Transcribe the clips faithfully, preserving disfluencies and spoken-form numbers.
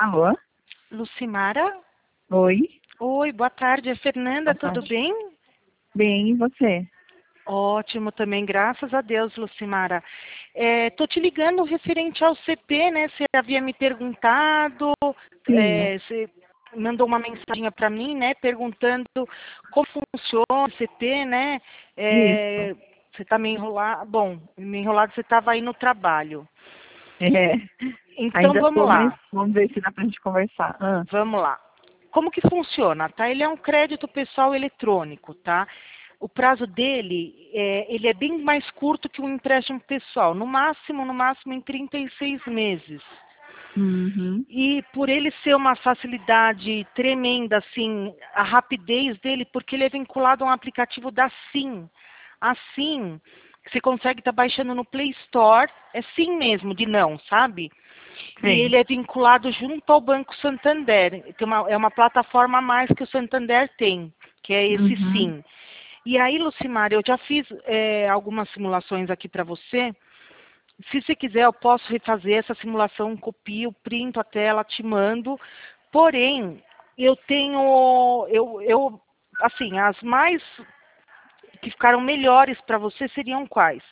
Alô? Lucimara? Oi? Oi, boa tarde. É Fernanda, Boa tudo tarde. bem? Bem, e você? Ótimo também, graças a Deus, Lucimara. Estou te ligando referente ao C P, né? Você havia me perguntado, Sim, é, você mandou uma mensagem para mim, né? Perguntando como funciona o C P, né? isso. É, você está meio enrolado. Bom, meio enrolado, você estava aí no trabalho. É, Então, ainda vamos estou, mas lá. vamos ver se dá pra gente conversar. Ah, Vamos lá. Como que funciona, tá? Ele é um crédito pessoal eletrônico, tá? O prazo dele, é, ele é bem mais curto que um empréstimo pessoal. No máximo, no máximo, em trinta e seis meses. uhum, E por ele ser uma facilidade tremenda, assim, a rapidez dele, porque ele é vinculado a um aplicativo da Sim. A Sim, você consegue estar baixando no Play Store, é Sim mesmo, de não, sabe? E sei. ele é vinculado junto ao Banco Santander, que é uma, é uma plataforma a mais que o Santander tem, que é esse Uhum, Sim. E aí, Lucimar, eu já fiz é, algumas simulações aqui para você. Se você quiser, eu posso refazer essa simulação, copio, printo a tela, te mando. Porém, eu tenho, eu, eu, assim, as mais que ficaram melhores para você seriam quais?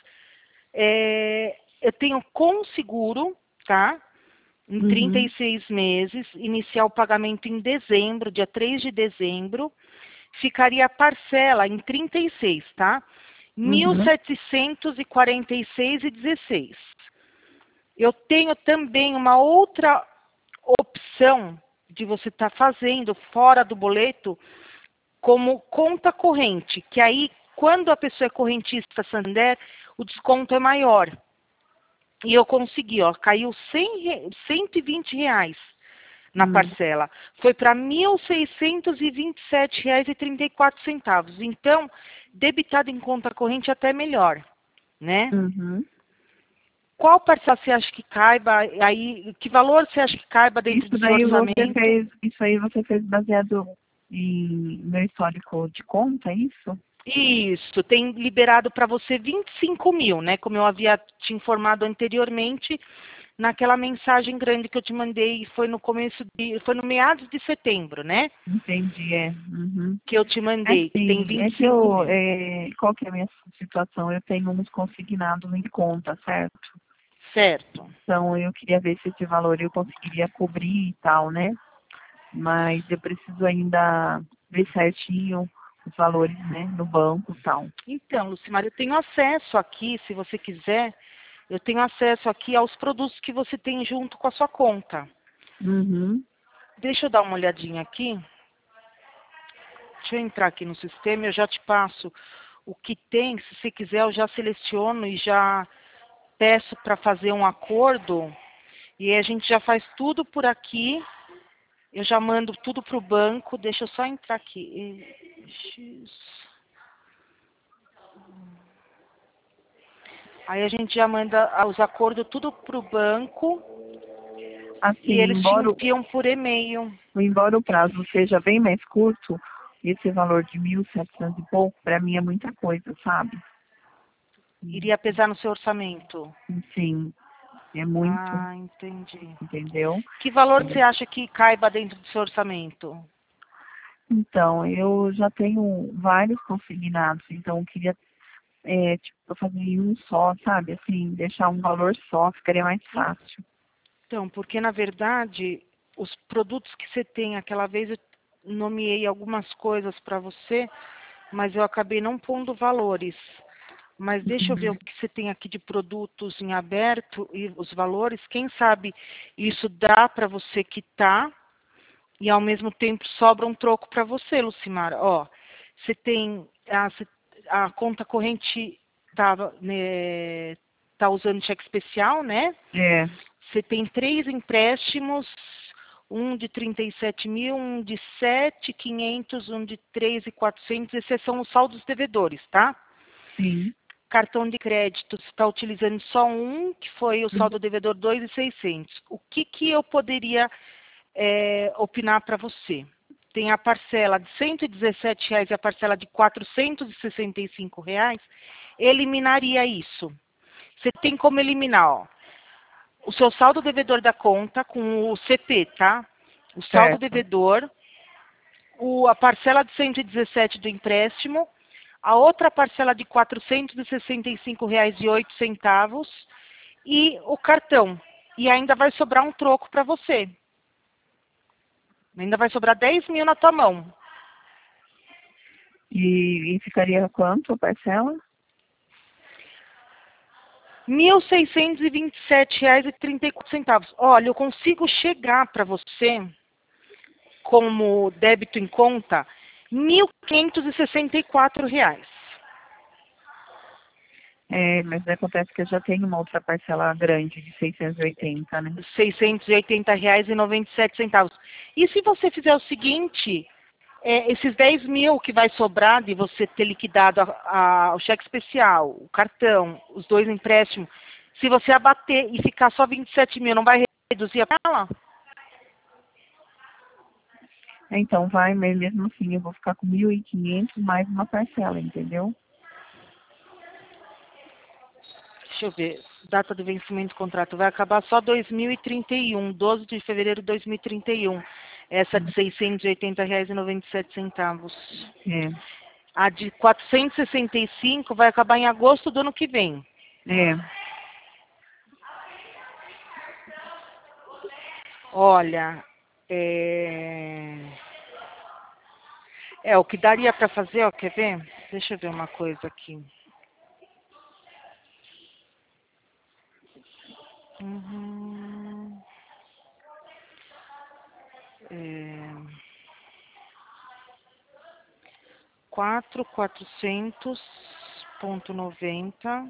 É, eu tenho com seguro, tá? Em trinta e uhum, seis meses, iniciar o pagamento em dezembro, dia três de dezembro, ficaria a parcela em trinta e seis, tá? Mil uhum. setecentos e quarenta e seis e dezesseis. Eu tenho também uma outra opção de você estar fazendo fora do boleto como conta corrente, que aí quando a pessoa é correntista Santander, o desconto é maior. E eu consegui, ó, caiu cem, re- cento e vinte reais na Hum, parcela. Foi para mil seiscentos e vinte e sete reais e trinta e quatro centavos. Então, debitado em conta corrente até melhor, né? uhum. Qual parcela você acha que caiba aí? Que valor você acha que caiba dentro Isso do seu daí você orçamento? fez, isso aí você fez baseado em meu histórico de conta, é isso? Isso, tem liberado para você vinte e cinco mil, né? Como eu havia te informado anteriormente, naquela mensagem grande que eu te mandei, foi no começo de, foi no meados de setembro, né? Entendi, é. Uhum. Que eu te É mandei, que tem assim, é vinte e que cinco eu, mil. é, qual que é a minha situação? Eu tenho uns consignados em conta, certo? Certo. Então eu queria ver se esse valor eu conseguiria cobrir e tal, né? Mas eu preciso ainda ver certinho os valores, né, no banco e tal. Então, Lucimar, eu tenho acesso aqui, se você quiser, eu tenho acesso aqui aos produtos que você tem junto com a sua conta. Uhum. Deixa eu dar uma olhadinha aqui. Deixa eu entrar aqui no sistema, eu já te passo o que tem. Se você quiser, eu já seleciono e já peço para fazer um acordo. E aí a gente já faz tudo por aqui. Eu já mando tudo para o banco. Deixa eu só entrar aqui. X. Aí a gente já manda os acordos tudo para o banco e Assim, eles te embora, o- enviam por e-mail. embora o prazo seja bem mais curto, esse valor de mil e setecentos e pouco, para mim é muita coisa, sabe? Iria pesar no seu orçamento. Sim, é muito, Ah, entendi. entendeu? Que valor você acha que caiba dentro do seu orçamento? Então, eu já tenho vários consignados, então eu queria é, tipo, fazer em um só, sabe? Assim, deixar um valor só, ficaria mais fácil. Então, porque na verdade, os produtos que você tem, aquela vez eu nomeei algumas coisas para você, mas eu acabei não pondo valores. Mas deixa eu ver o Uhum. que você tem aqui de produtos em aberto e os valores. Quem sabe isso dá para você quitar e ao mesmo tempo sobra um troco para você, Lucimar. Ó, você tem a, a conta corrente tá, né, tá usando cheque especial, né? É, Você tem três empréstimos, um de trinta e sete mil, um de sete mil e quinhentos, um de três mil e quatrocentos. Esses são os saldos devedores, tá? sim. Cartão de crédito, você está utilizando só um, que foi o saldo devedor dois mil e seiscentos. O que, que eu poderia é, opinar para você? Tem a parcela de cento e dezessete reais e a parcela de quatrocentos e sessenta e cinco reais. Eliminaria isso. Você tem como eliminar, ó. o seu saldo devedor da conta com o C P, tá? O saldo Certo. devedor, o, a parcela de cento e dezessete do empréstimo, a outra parcela de quatrocentos e sessenta e cinco reais e oito centavos e o cartão. E ainda vai sobrar um troco para você. Ainda vai sobrar dez mil na tua mão. E, e ficaria quanto a parcela? mil seiscentos e vinte e sete reais e trinta e quatro centavos. Olha, eu consigo chegar para você, como débito em conta, mil quinhentos e sessenta e quatro reais. É, mas acontece que eu já tenho uma outra parcela grande de seiscentos e oitenta, né? seiscentos e oitenta reais e noventa e sete centavos. E se você fizer o seguinte, é, esses dez mil que vai sobrar de você ter liquidado a, a, o cheque especial, o cartão, os dois empréstimos, se você abater e ficar só vinte e sete mil, não vai reduzir a ela? Então vai, mas mesmo assim eu vou ficar com mil e quinhentos mais uma parcela, entendeu? Deixa eu ver. Data de vencimento do contrato vai acabar só dois mil e trinta e um, doze de fevereiro de dois mil e trinta e um. Essa de seiscentos e oitenta reais e noventa e sete centavos. É, A de quatrocentos e sessenta e cinco vai acabar em agosto do ano que vem. é. Olha, é... É, o que daria para fazer, ó, quer ver? Deixa eu ver uma coisa aqui. Uhum. É... quatro mil e quatrocentos ponto noventa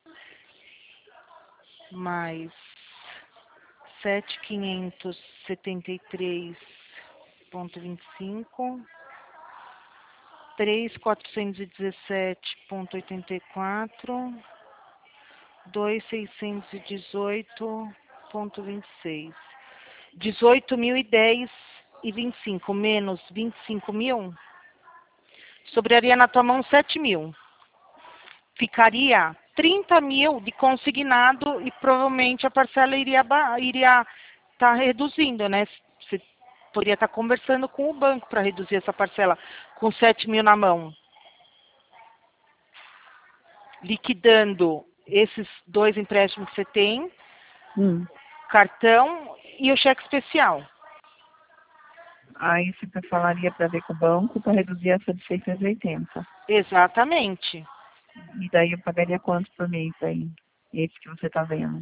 mais sete mil quinhentos e setenta e três ponto vinte e cinco, três mil quatrocentos e dezessete ponto oitenta e quatro, dois mil seiscentos e dezoito ponto vinte e seis. dezoito mil e dez e vinte e cinco menos vinte e cinco mil, sobraria na tua mão sete mil. Ficaria trinta mil de consignado e provavelmente a parcela iria iria estar reduzindo, né? Você poderia estar conversando com o banco para reduzir essa parcela com sete mil na mão. Liquidando esses dois empréstimos que você tem, Hum. cartão e o cheque especial. Aí você falaria para ver com o banco para reduzir essa de seiscentos e oitenta. Exatamente. E daí eu pagaria quanto por mês aí? Esse que você está vendo.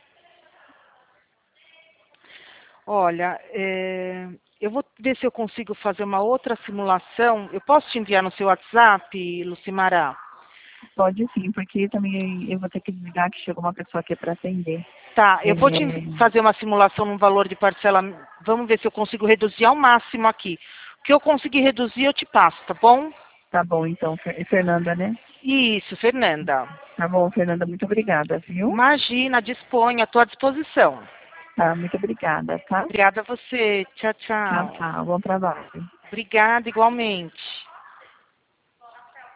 Olha, é, eu vou ver se eu consigo fazer uma outra simulação. Eu posso te enviar no seu WhatsApp, Lucimara? Pode sim, porque também eu vou ter que desligar que chegou uma pessoa aqui para atender. Tá, eu vou te É, fazer uma simulação num valor de parcela. Vamos ver se eu consigo reduzir ao máximo aqui. O que eu conseguir reduzir, eu te passo, tá bom? tá bom, então, Fer- Fernanda, né? Isso, Fernanda. Tá bom, Fernanda, muito obrigada, viu? Imagina, disponha, à tua disposição. Tá, muito obrigada, tá? Obrigada a você. Tchau, Tchau, tchau. tchau. Bom trabalho. Obrigada igualmente.